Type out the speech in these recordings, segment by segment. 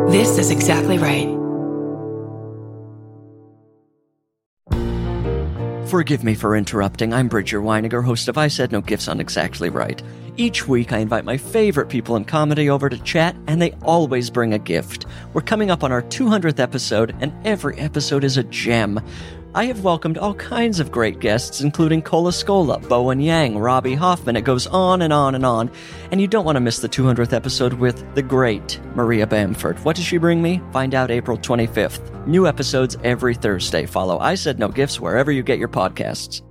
This is exactly right. Forgive me for interrupting. I'm Bridger Weiniger, host of I Said No Gifts on Exactly Right. Each week, I invite my favorite people in comedy over to chat, and they always bring a gift. We're coming up on our 200th episode, and every episode is a gem. I have welcomed all kinds of great guests, including Cola Scola, Bowen Yang, Robbie Hoffman. It goes on and on and on. And you don't want to miss the 200th episode with the great Maria Bamford. What does she bring me? Find out April 25th. New episodes every Thursday. Follow I Said No Gifts wherever you get your podcasts.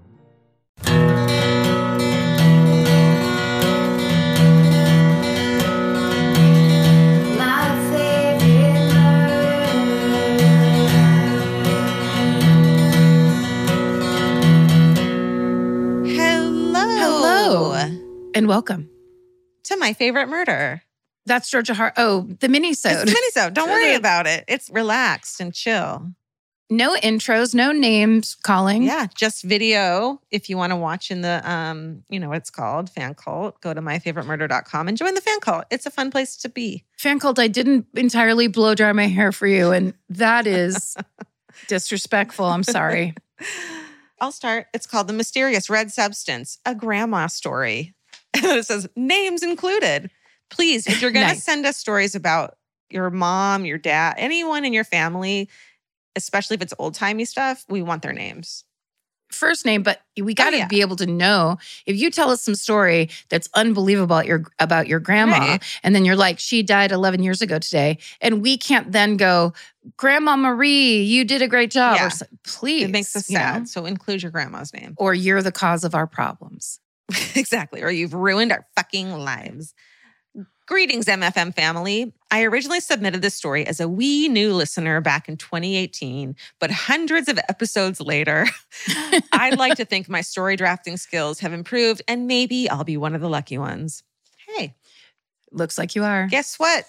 And welcome to My Favorite Murder. That's Georgia Hart. Oh, the mini-sode. It's the mini-sode. Don't worry about it. It's relaxed and chill. No intros, no names calling. Yeah, just video. If you want to watch in the, you know what it's called, Fan Cult, go to myfavoritemurder.com and join the Fan Cult. It's a fun place to be. Fan Cult, I didn't entirely blow dry my hair for you, and that is disrespectful. I'm sorry. I'll start. It's called The Mysterious Red Substance, a grandma story. And then it says, names included. Please, if you're going to send us stories about your mom, your dad, anyone in your family, especially if it's old-timey stuff, we want their names. First name, but we got to be able to know. If you tell us some story that's unbelievable about your grandma, right, and then you're like, she died 11 years ago today, and we can't then go, Grandma Marie, you did a great job. Yeah. Or, please. It makes us sad, so include your grandma's name. Or you're the cause of our problems. Exactly. Or you've ruined our fucking lives. Greetings, MFM family. I originally submitted this story as a wee new listener back in 2018, but hundreds of episodes later, I'd like to think my story drafting skills have improved, and maybe I'll be one of the lucky ones. Hey. Looks like you are. Guess what,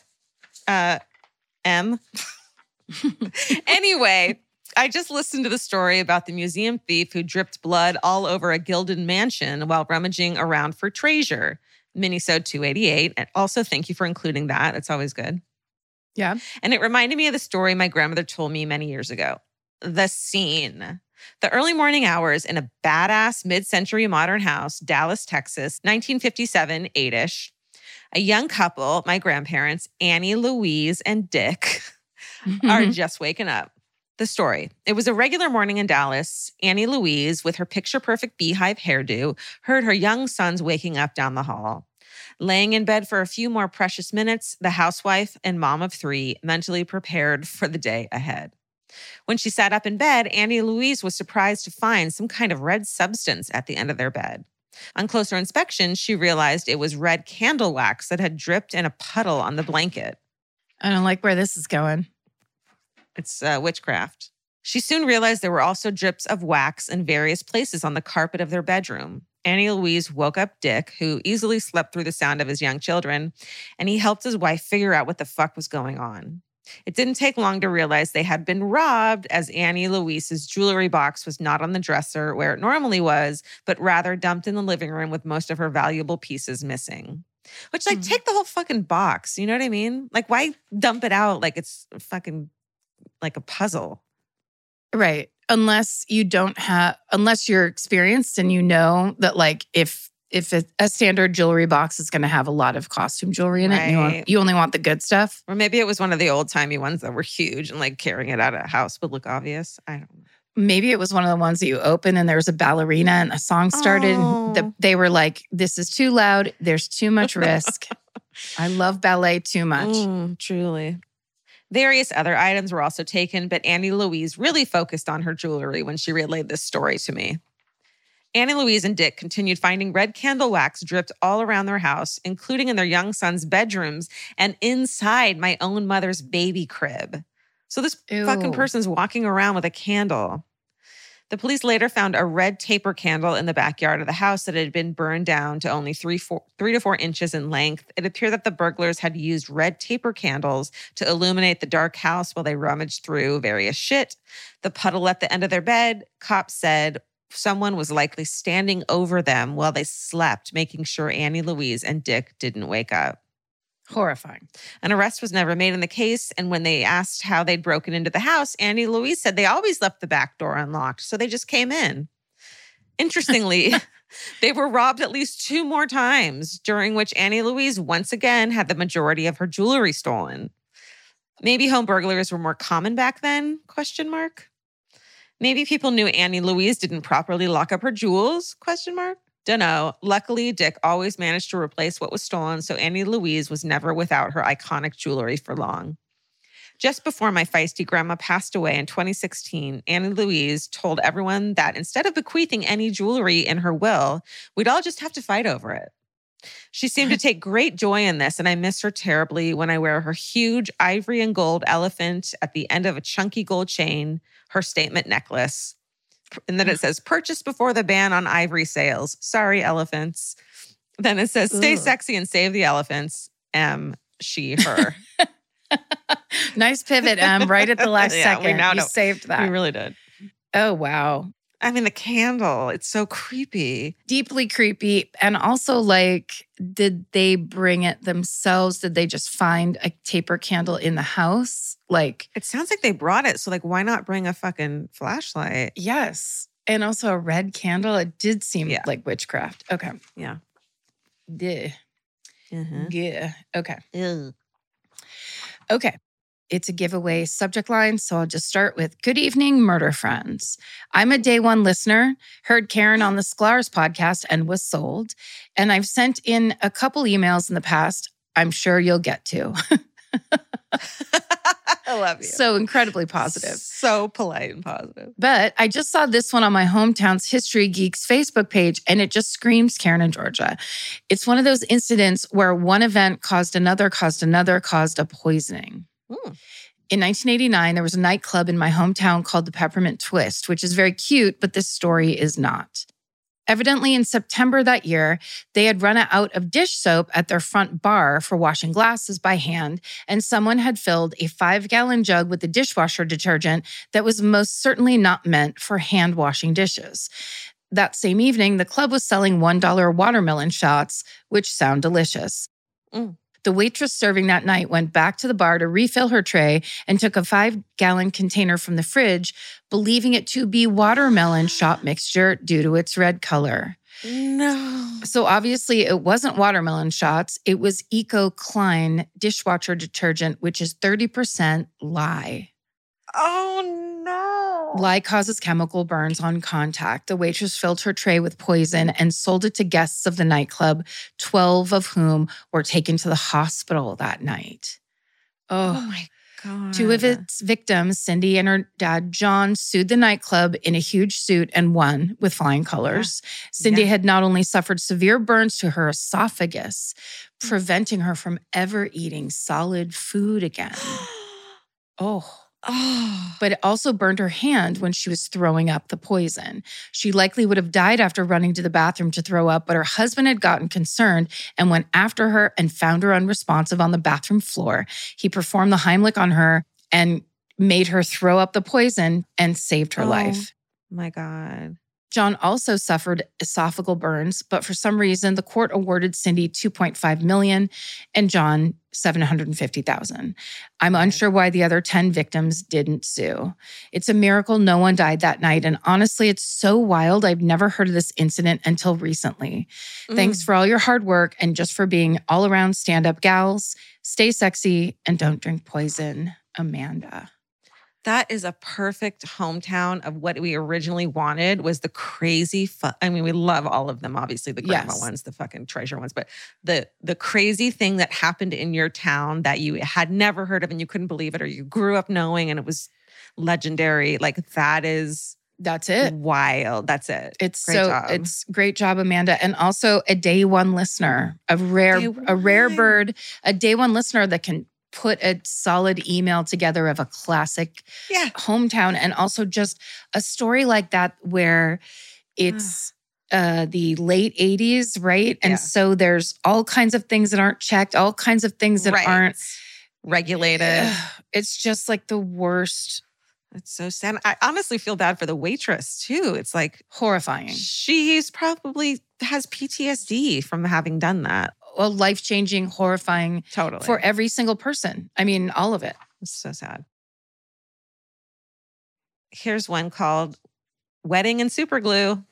M? Anyway, I just listened to the story about the museum thief who dripped blood all over a gilded mansion while rummaging around for treasure. Minisode 288. And also, thank you for including that. It's always good. Yeah. And it reminded me of the story my grandmother told me many years ago. The scene. The early morning hours in a badass mid-century modern house, Dallas, Texas, 1957, 8-ish. A young couple, my grandparents, Annie Louise and Dick, are just waking up. The story. It was a regular morning in Dallas. Annie Louise, with her picture-perfect beehive hairdo, heard her young sons waking up down the hall. Laying in bed for a few more precious minutes, the housewife and mom of three mentally prepared for the day ahead. When she sat up in bed, Annie Louise was surprised to find some kind of red substance at the end of their bed. On closer inspection, she realized it was red candle wax that had dripped in a puddle on the blanket. I don't like where this is going. It's witchcraft. She soon realized there were also drips of wax in various places on the carpet of their bedroom. Annie Louise woke up Dick, who easily slept through the sound of his young children, and he helped his wife figure out what the fuck was going on. It didn't take long to realize they had been robbed, as Annie Louise's jewelry box was not on the dresser where it normally was, but rather dumped in the living room with most of her valuable pieces missing. Which, like, take the whole fucking box, you know what I mean? Like, why dump it out like it's fucking like a puzzle? Right. Unless you're experienced and you know that, like, if a standard jewelry box is going to have a lot of costume jewelry in it, and you only want the good stuff. Or maybe it was one of the old-timey ones that were huge and, like, carrying it out of a house would look obvious. I don't know. Maybe it was one of the ones that you open and there was a ballerina and a song started. Oh. And they were like, this is too loud. There's too much risk. I love ballet too much. Truly. Various other items were also taken, but Annie Louise really focused on her jewelry when she relayed this story to me. Annie Louise and Dick continued finding red candle wax dripped all around their house, including in their young son's bedrooms and inside my own mother's baby crib. So this fucking person's walking around with a candle. The police later found a red taper candle in the backyard of the house that had been burned down to only 3 to 4 inches in length. It appeared that the burglars had used red taper candles to illuminate the dark house while they rummaged through various shit. The puddle at the end of their bed, cops said someone was likely standing over them while they slept, making sure Annie Louise and Dick didn't wake up. Horrifying. An arrest was never made in the case. And when they asked how they'd broken into the house, Annie Louise said they always left the back door unlocked. So they just came in. Interestingly, they were robbed at least 2 more times, during which Annie Louise once again had the majority of her jewelry stolen. Maybe home burglaries were more common back then? ? Maybe people knew Annie Louise didn't properly lock up her jewels? ? Dunno. Luckily, Dick always managed to replace what was stolen, so Annie Louise was never without her iconic jewelry for long. Just before my feisty grandma passed away in 2016, Annie Louise told everyone that instead of bequeathing any jewelry in her will, we'd all just have to fight over it. She seemed to take great joy in this, and I miss her terribly when I wear her huge ivory and gold elephant at the end of a chunky gold chain, her statement necklace. And then it says, purchased before the ban on ivory sales. Sorry, elephants. Then it says, stay sexy and save the elephants. She, her. Nice pivot, right at the last second. We now you saved that. We really did. Oh, wow. I mean, the candle, it's so creepy. Deeply creepy. And also, like, did they bring it themselves? Did they just find a taper candle in the house? Like, it sounds like they brought it. So, like, why not bring a fucking flashlight? Yes. And also a red candle. It did seem like witchcraft. Okay. Yeah. Yeah. Yeah. Okay. Ew. Okay. It's a giveaway subject line, so I'll just start with, good evening, murder friends. I'm a day one listener, heard Karen on the Sklar's podcast and was sold. And I've sent in a couple emails in the past. I'm sure you'll get to. I love you. So incredibly positive. So polite and positive. But I just saw this one on my hometown's History Geeks Facebook page, and it just screams Karen and Georgia. It's one of those incidents where one event caused another, caused a poisoning. In 1989, there was a nightclub in my hometown called the Peppermint Twist, which is very cute, but this story is not. Evidently, in September that year, they had run out of dish soap at their front bar for washing glasses by hand, and someone had filled a 5-gallon jug with the dishwasher detergent that was most certainly not meant for hand washing dishes. That same evening, the club was selling $1 watermelon shots, which sound delicious. The waitress serving that night went back to the bar to refill her tray and took a 5-gallon container from the fridge, believing it to be watermelon shot mixture due to its red color. No. So obviously it wasn't watermelon shots. It was Eco Klein dishwasher detergent, which is 30% lye. Oh, no. Lye causes chemical burns on contact. The waitress filled her tray with poison and sold it to guests of the nightclub, 12 of whom were taken to the hospital that night. Oh my God. 2 of its victims, Cindy and her dad, John, sued the nightclub in a huge suit and won with flying colors. Yeah. Cindy had not only suffered severe burns to her esophagus, preventing her from ever eating solid food again. But it also burned her hand when she was throwing up the poison. She likely would have died after running to the bathroom to throw up, but her husband had gotten concerned and went after her and found her unresponsive on the bathroom floor. He performed the Heimlich on her and made her throw up the poison and saved her life. My God. John also suffered esophageal burns, but for some reason, the court awarded Cindy $2.5 million and John $750,000. I'm unsure why the other 10 victims didn't sue. It's a miracle no one died that night, and honestly, it's so wild. I've never heard of this incident until recently. Thanks for all your hard work and just for being all-around stand-up gals. Stay sexy and don't drink poison, Amanda. That is a perfect hometown of what we originally wanted was the crazy I mean, we love all of them, obviously, the grandma ones, the fucking treasure ones, but the crazy thing that happened in your town that you had never heard of and you couldn't believe it or you grew up knowing and it was legendary. Like that's it. Wild. That's it. It's great job, Amanda. And also a day one listener, a rare bird, a day one listener that can put a solid email together of a classic hometown and also just a story like that where it's the late 80s, right? And so there's all kinds of things that aren't checked, all kinds of things that aren't regulated. It's just like the worst. It's so sad. I honestly feel bad for the waitress too. It's like horrifying. She's probably has PTSD from having done that. a life-changing, horrifying for every single person. I mean, all of it. It's so sad. Here's one called Wedding and Superglue.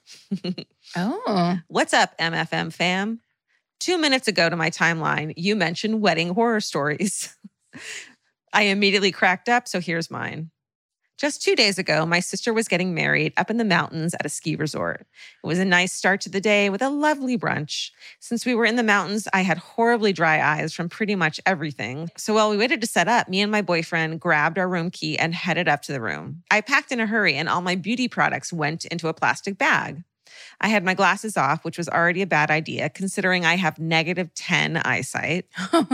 Oh. What's up, MFM fam? 2 minutes ago to my timeline, you mentioned wedding horror stories. I immediately cracked up, so here's mine. Just 2 days ago, my sister was getting married up in the mountains at a ski resort. It was a nice start to the day with a lovely brunch. Since we were in the mountains, I had horribly dry eyes from pretty much everything. So while we waited to set up, me and my boyfriend grabbed our room key and headed up to the room. I packed in a hurry and all my beauty products went into a plastic bag. I had my glasses off, which was already a bad idea considering I have -10 eyesight.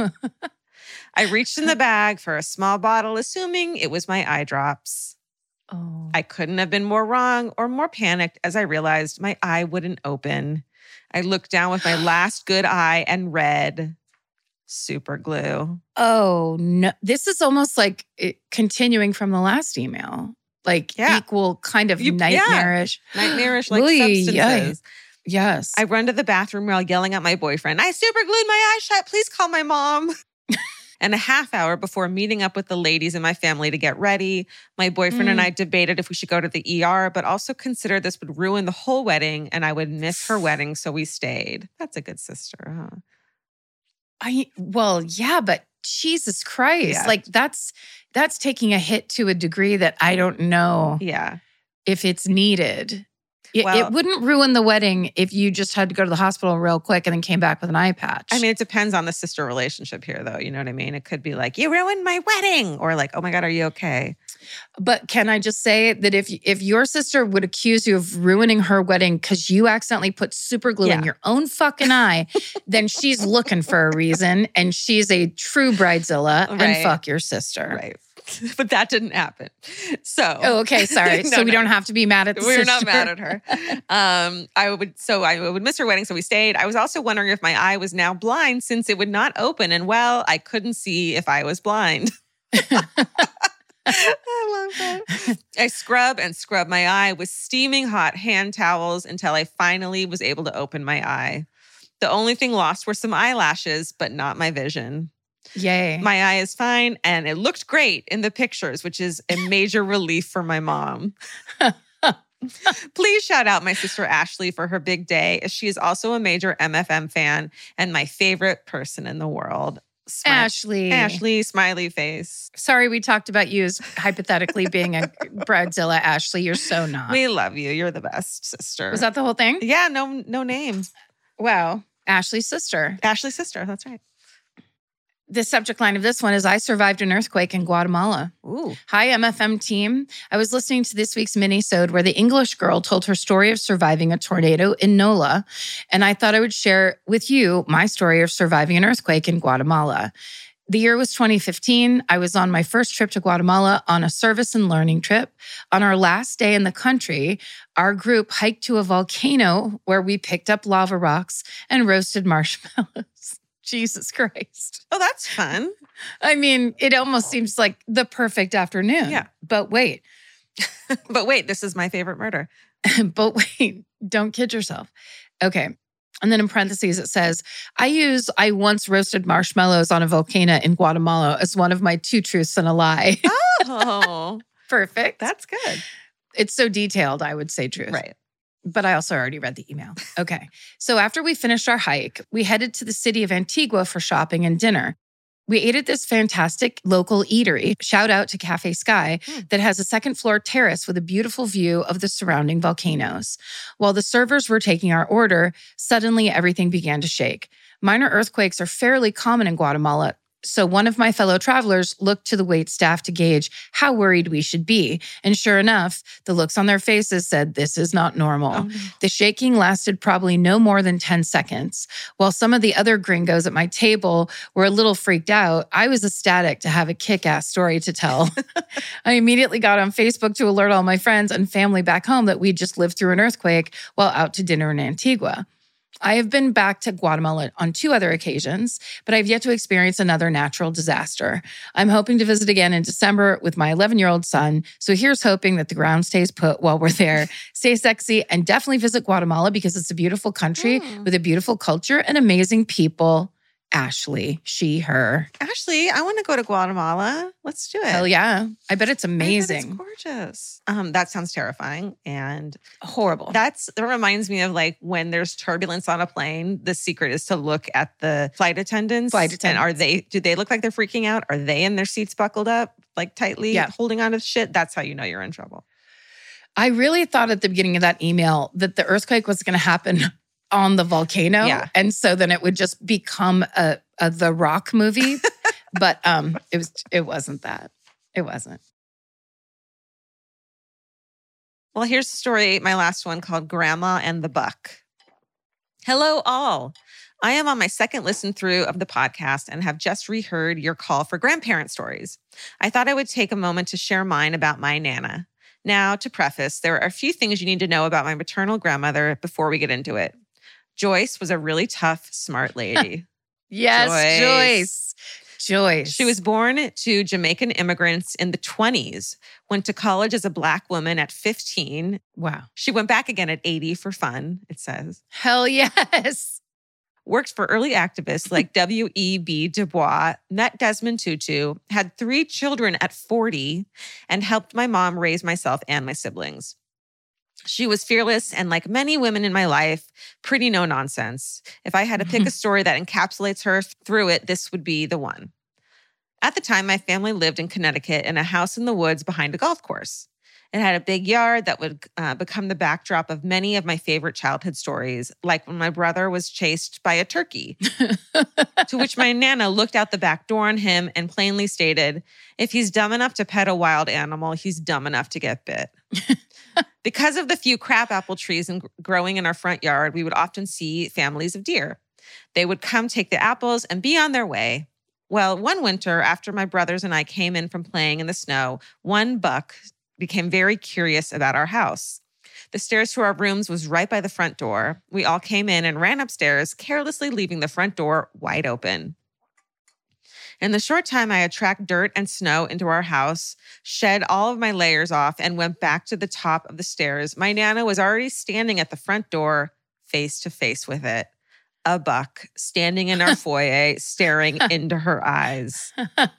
I reached in the bag for a small bottle, assuming it was my eye drops. Oh. I couldn't have been more wrong or more panicked as I realized my eye wouldn't open. I looked down with my last good eye and read super glue. Oh, no. This is almost like continuing from the last email. Like equal kind of nightmarish. Nightmarish like substances. Yes. I run to the bathroom while yelling at my boyfriend, I super glued my eye shut. Please call my mom. And a half hour before meeting up with the ladies in my family to get ready, my boyfriend and I debated if we should go to the ER, but also considered this would ruin the whole wedding and I would miss her wedding, so we stayed. That's a good sister, huh? Well, yeah, but Jesus Christ. Yeah. Like that's taking a hit to a degree that I don't know if it's needed. It wouldn't ruin the wedding if you just had to go to the hospital real quick and then came back with an eye patch. I mean, it depends on the sister relationship here, though. You know what I mean? It could be like, you ruined my wedding. Or like, oh my God, are you okay? But can I just say that if your sister would accuse you of ruining her wedding because you accidentally put super glue in your own fucking eye, then she's looking for a reason and she's a true bridezilla and fuck your sister. Right. But that didn't happen. So. Oh, okay. Sorry. So we don't have to be mad at the sister. We're not mad at her. I would miss her wedding, so we stayed. I was also wondering if my eye was now blind since it would not open. And well, I couldn't see if I was blind. I love that. I scrub my eye with steaming hot hand towels until I finally was able to open my eye. The only thing lost were some eyelashes, but not my vision. Yay. My eye is fine, and it looked great in the pictures, which is a major relief for my mom. Please shout out my sister Ashley for her big day, as she is also a major MFM fan and my favorite person in the world. Ashley, smiley face. Sorry, we talked about you as hypothetically being a bridezilla. Ashley, you're so not. We love you. You're the best sister. Was that the whole thing? Yeah, no name. Wow. Ashley's sister. Ashley's sister, that's right. The subject line of this one is, I survived an earthquake in Guatemala. Ooh. Hi, MFM team. I was listening to this week's mini-sode where the English girl told her story of surviving a tornado in NOLA, and I thought I would share with you my story of surviving an earthquake in Guatemala. The year was 2015. I was on my first trip to Guatemala on a service and learning trip. On our last day in the country, our group hiked to a volcano where we picked up lava rocks and roasted marshmallows. Jesus Christ. Oh, that's fun. I mean, it almost seems like the perfect afternoon. Yeah. But wait. But wait, this is my favorite murder. But wait, don't kid yourself. Okay. And then in parentheses, it says, I once roasted marshmallows on a volcano in Guatemala as one of my 2 truths and a lie. Oh. Perfect. That's good. It's so detailed, I would say truth. Right. But I also already read the email. Okay. So after we finished our hike, we headed to the city of Antigua for shopping and dinner. We ate at this fantastic local eatery, shout out to Cafe Sky, that has a second floor terrace with a beautiful view of the surrounding volcanoes. While the servers were taking our order, suddenly everything began to shake. Minor earthquakes are fairly common in Guatemala, so one of my fellow travelers looked to the wait staff to gauge how worried we should be. And sure enough, the looks on their faces said, this is not normal. Oh, no. The shaking lasted probably no more than 10 seconds. While some of the other gringos at my table were a little freaked out, I was ecstatic to have a kick-ass story to tell. I immediately got on Facebook to alert all my friends and family back home that we'd just lived through an earthquake while out to dinner in Antigua. I have been back to Guatemala on 2 other occasions, but I've yet to experience another natural disaster. I'm hoping to visit again in December with my 11-year-old son, so here's hoping that the ground stays put while we're there. Stay sexy and definitely visit Guatemala because it's a beautiful country with a beautiful culture and amazing people. Ashley, she, her. Ashley, I want to go to Guatemala. Let's do it. Hell yeah. I bet it's amazing. I bet it's gorgeous. That sounds terrifying and horrible. That reminds me of like when there's turbulence on a plane, the secret is to look at the flight attendants. And do they look like they're freaking out? Are they in their seats buckled up, like tightly holding on to shit? That's how you know you're in trouble. I really thought at the beginning of that email that the earthquake was going to happen on the volcano. Yeah. And so then it would just become a The Rock movie. But it wasn't that. It wasn't. Well, here's the story, my last one, called Grandma and the Buck. Hello, all. I am on my second listen through of the podcast and have just reheard your call for grandparent stories. I thought I would take a moment to share mine about my Nana. Now, to preface, there are a few things you need to know about my maternal grandmother before we get into it. Joyce was a really tough, smart lady. Yes, Joyce. She was born to Jamaican immigrants in the 1920s, went to college as a Black woman at 15. Wow. She went back again at 80 for fun, it says. Hell yes. Worked for early activists like W.E.B. Du Bois, met Desmond Tutu, had 3 children at 40, and helped my mom raise myself and my siblings. She was fearless and, like many women in my life, pretty no nonsense. If I had to pick a story that encapsulates her through it, this would be the one. At the time, my family lived in Connecticut in a house in the woods behind a golf course. It had a big yard that would become the backdrop of many of my favorite childhood stories, like when my brother was chased by a turkey, to which my Nana looked out the back door on him and plainly stated, if he's dumb enough to pet a wild animal, he's dumb enough to get bit. Because of the few crabapple trees growing in our front yard, we would often see families of deer. They would come take the apples and be on their way. Well, one winter, after my brothers and I came in from playing in the snow, one buck became very curious about our house. The stairs to our rooms was right by the front door. We all came in and ran upstairs, carelessly leaving the front door wide open. In the short time I had tracked dirt and snow into our house, shed all of my layers off, and went back to the top of the stairs, my Nana was already standing at the front door, face to face with it. A buck standing in our foyer, staring into her eyes.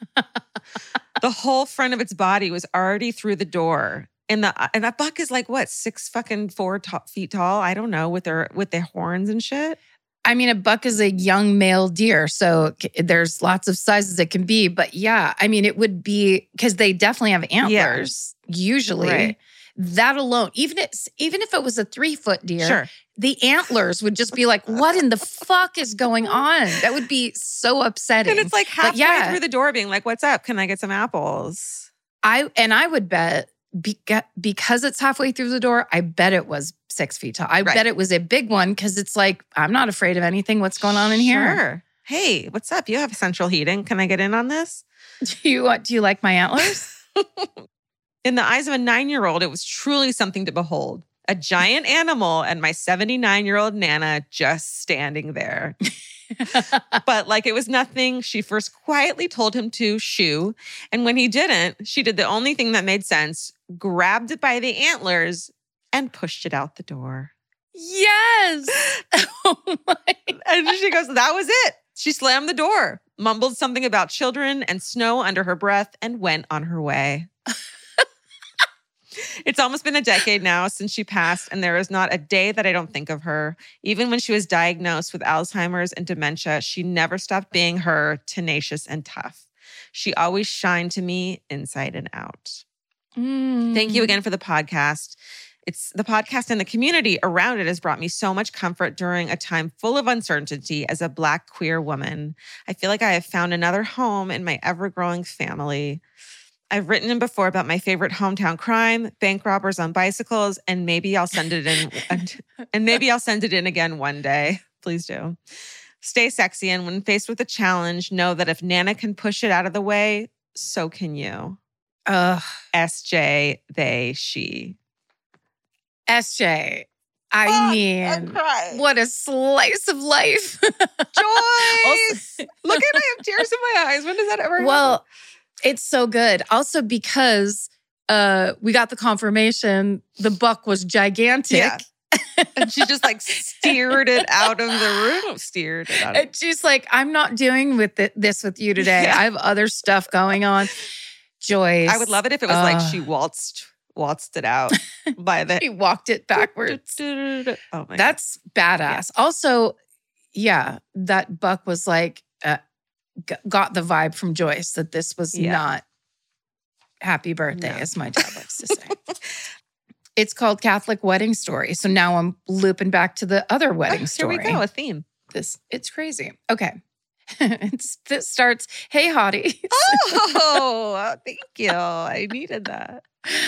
The whole front of its body was already through the door. And that buck is like, what, 4 feet tall? I don't know, with their horns and shit. I mean, a buck is a young male deer, so there's lots of sizes it can be. But yeah, I mean, it would be, because they definitely have antlers, usually. Right. That alone, even if it was a 3-foot deer, sure, the antlers would just be like, what in the fuck is going on? That would be so upsetting. And it's like halfway through the door being like, what's up? Can I get some apples? I would bet, because it's halfway through the door, I bet it was 6 feet tall. I bet it was a big one, because it's like, I'm not afraid of anything. What's going on in here? Sure. Hey, what's up? You have central heating. Can I get in on this? Do you like my antlers? In the eyes of a 9-year-old, it was truly something to behold. A giant animal and my 79-year-old Nana just standing there. But like it was nothing, she first quietly told him to shoo. And when he didn't, she did the only thing that made sense, grabbed it by the antlers and pushed it out the door. Yes. Oh my. And she goes, that was it. She slammed the door, mumbled something about children and snow under her breath, and went on her way. It's almost been a decade now since she passed, and there is not a day that I don't think of her. Even when she was diagnosed with Alzheimer's and dementia, she never stopped being her, tenacious and tough. She always shined to me inside and out. Thank you again for the podcast. It's the podcast and the community around it has brought me so much comfort during a time full of uncertainty as a Black queer woman. I feel like I have found another home in my ever-growing family. I've written in before about my favorite hometown crime, bank robbers on bicycles, and maybe I'll send it in again one day. Please do. Stay sexy, and when faced with a challenge, know that if Nana can push it out of the way, so can you. SJ, they, she. SJ. I mean, what a slice of life. Joyce! Look at, I have tears in my eyes. When does that ever happen? Well, it's so good. Also because we got the confirmation the buck was gigantic And she just like steered it out of the room. Steered it out. And she's like, I'm not doing this with you today. Yeah. I have other stuff going on. Joyce. I would love it if it was like she waltzed it out by the. She walked it backwards. Oh my That's badass. Yeah. Also, yeah, that Buck was like, got the vibe from Joyce that this was not happy birthday, as my dad likes to say. It's called Catholic Wedding Story. So now I'm looping back to the other wedding story. Here we go, a theme. It's crazy. Okay. This starts, hey, hottie. Oh, thank you. I needed that.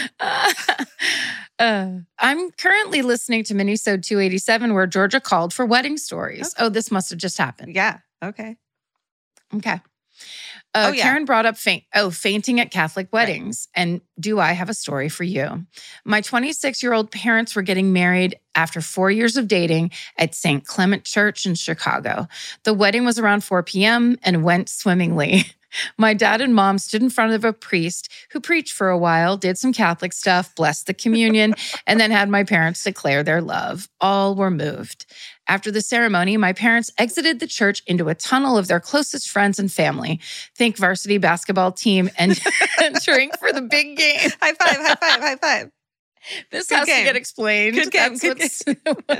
I'm currently listening to Minisode 287 where Georgia called for wedding stories. Okay. Oh, this must have just happened. Yeah. Okay. Okay. Yeah. Karen brought up fainting at Catholic weddings. Right. And do I have a story for you? My 26-year-old parents were getting married after 4 years of dating at St. Clement Church in Chicago. The wedding was around 4 p.m. and went swimmingly. My dad and mom stood in front of a priest who preached for a while, did some Catholic stuff, blessed the communion, and then had my parents declare their love. All were moved. After the ceremony, my parents exited the church into a tunnel of their closest friends and family. Think varsity basketball team and entering for the big game. High five, high five, high five. This good has game. To get explained. Good game, good game.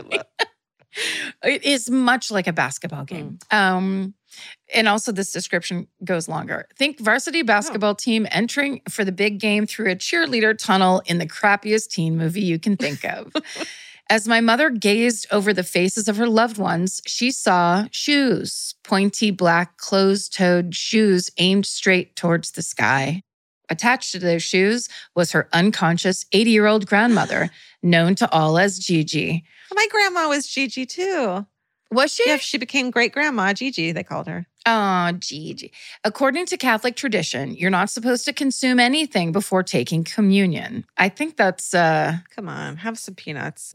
It is much like a basketball game. And also this description goes longer. Think varsity basketball team entering for the big game through a cheerleader tunnel in the crappiest teen movie you can think of. As my mother gazed over the faces of her loved ones, she saw shoes, pointy black closed-toed shoes aimed straight towards the sky. Attached to those shoes was her unconscious 80-year-old grandmother, known to all as Gigi. My grandma was Gigi too. Was she? Yeah, she became great-grandma Gigi, they called her. Oh, Gigi. According to Catholic tradition, you're not supposed to consume anything before taking communion. I think that's... Come on, have some peanuts.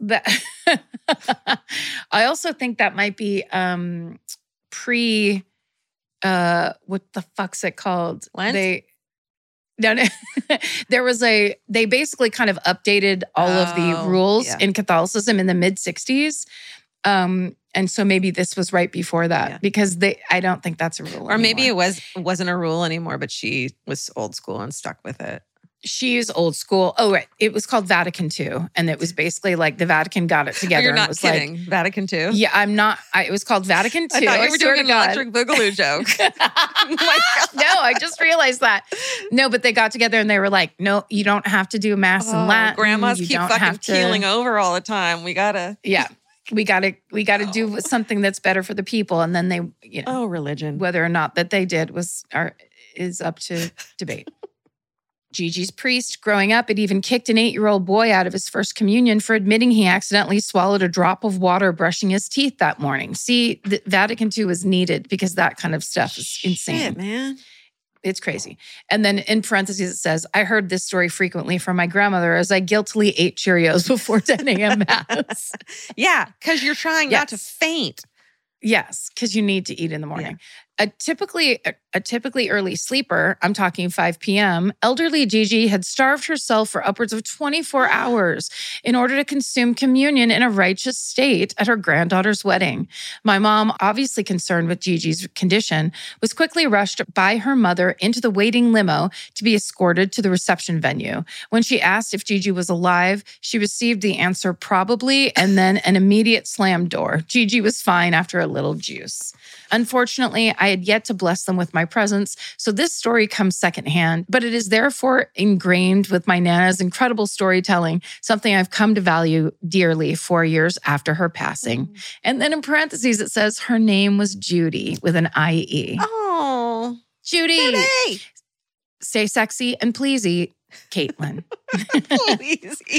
I also think that might be what the fuck's it called? Lent? They basically kind of updated all of the rules in Catholicism in the mid-60s. And so maybe this was right before that because I don't think that's a rule Or anymore. maybe it wasn't a rule anymore, but she was old school and stuck with it. She's old school. Oh, right. It was called Vatican II. And it was basically like the Vatican got it together. You're not and was kidding. Like, Vatican II? Yeah, I'm not. It was called Vatican II. I thought you were doing an Electric Boogaloo joke. Oh my God. No, I just realized that. No, but they got together and they were like, no, you don't have to do Mass in Latin. Grandmas you keep fucking keeling over all the time. We gotta. Yeah. We gotta do something that's better for the people. And then they, religion. Whether or not that they did is up to debate. Gigi's priest, growing up, had even kicked an 8-year-old boy out of his first communion for admitting he accidentally swallowed a drop of water brushing his teeth that morning. See, the Vatican II was needed because that kind of stuff is insane. Shit, man. It's crazy. And then in parentheses, it says, I heard this story frequently from my grandmother as I guiltily ate Cheerios before 10 a.m. Mass. Yeah, because you're trying not to faint. Yes, because you need to eat in the morning. Yeah. A typically early sleeper, I'm talking 5 p.m., elderly Gigi had starved herself for upwards of 24 hours in order to consume communion in a righteous state at her granddaughter's wedding. My mom, obviously concerned with Gigi's condition, was quickly rushed by her mother into the waiting limo to be escorted to the reception venue. When she asked if Gigi was alive, she received the answer probably and then an immediate slam door. Gigi was fine after a little juice. Unfortunately, I had yet to bless them with my presence, so this story comes secondhand, but it is therefore ingrained with my Nana's incredible storytelling, something I've come to value dearly 4 years after her passing. Mm. And then in parentheses, it says her name was Judy with an I-E. Oh, Judy. Judy. Stay sexy and pleasy, Caitlin. Pleasy.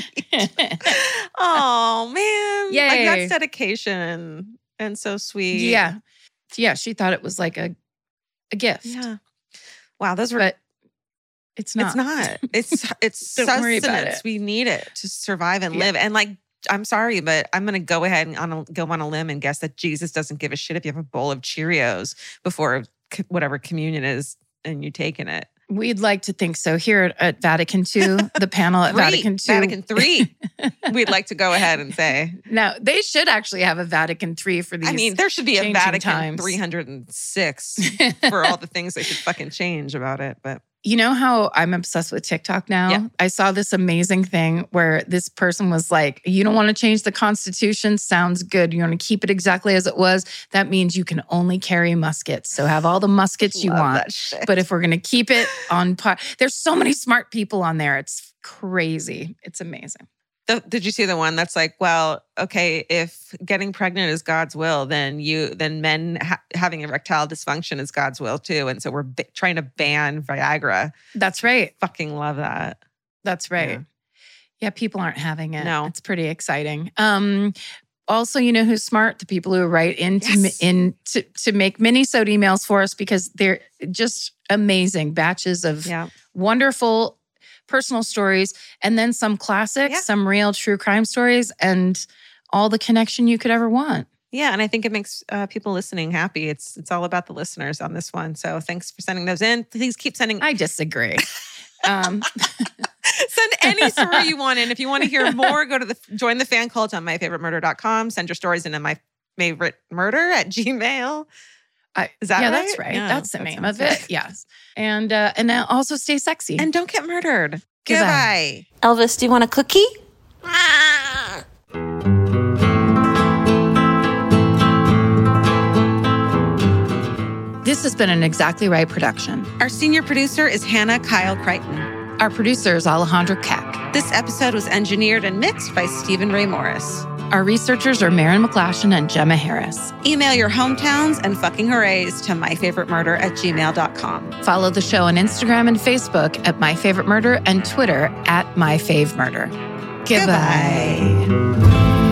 Oh, man. Yay. Like, that's dedication and so sweet. Yeah. Yeah, she thought it was like a gift. Yeah. Wow, those were... But it's not. It's not. It's Don't worry about sustenance. it. We need it to survive and live. And like, I'm sorry, but I'm going to go ahead and go on a limb and guess that Jesus doesn't give a shit if you have a bowl of Cheerios before whatever communion is and you taking it. We'd like to think so. Here at Vatican II, the panel at Vatican II. Vatican III. We'd like to go ahead and say. No, they should actually have a Vatican III for these. I mean, there should be a Vatican times. 306 for all the things they could fucking change about it. But you know how I'm obsessed with TikTok now? Yeah. I saw this amazing thing where this person was like, you don't want to change the Constitution? Sounds good. You want to keep it exactly as it was? That means you can only carry muskets. So have all the muskets you want. But if we're going to keep it on par, there's so many smart people on there. It's crazy. It's amazing. Did you see the one that's like, well, okay, if getting pregnant is God's will, then men having erectile dysfunction is God's will too. And so we're trying to ban Viagra. That's right. Fucking love that. That's right. Yeah, people aren't having it. No. It's pretty exciting. Also, you know who's smart? The people who write in to make mini-sode emails for us, because they're just amazing batches of wonderful personal stories, and then some classics, some real true crime stories, and all the connection you could ever want. Yeah, and I think it makes people listening happy. It's all about the listeners on this one. So thanks for sending those in. Please keep sending. I disagree. Send any story you want in. If you want to hear more, go to join the fan cult on myfavoritemurder.com. Send your stories into myfavoritemurder@gmail.com. Is that right? That's right. Yeah, that's the name of it. Yes. And now also stay sexy. And don't get murdered. Goodbye. Elvis, do you want a cookie? This has been an Exactly Right production. Our senior producer is Hannah Kyle Crichton. Our producer is Alejandro Keck. This episode was engineered and mixed by Stephen Ray Morris. Our researchers are Maren McClashin and Gemma Harris. Email your hometowns and fucking hoorays to myfavoritemurder@gmail.com. Follow the show on Instagram and Facebook at myfavoritemurder and Twitter at myfavemurder. Goodbye.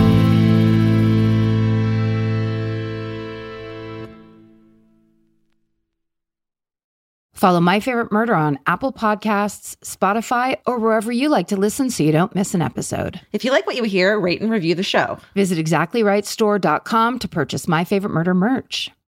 Follow My Favorite Murder on Apple Podcasts, Spotify, or wherever you like to listen so you don't miss an episode. If you like what you hear, rate and review the show. Visit exactlyrightstore.com to purchase My Favorite Murder merch.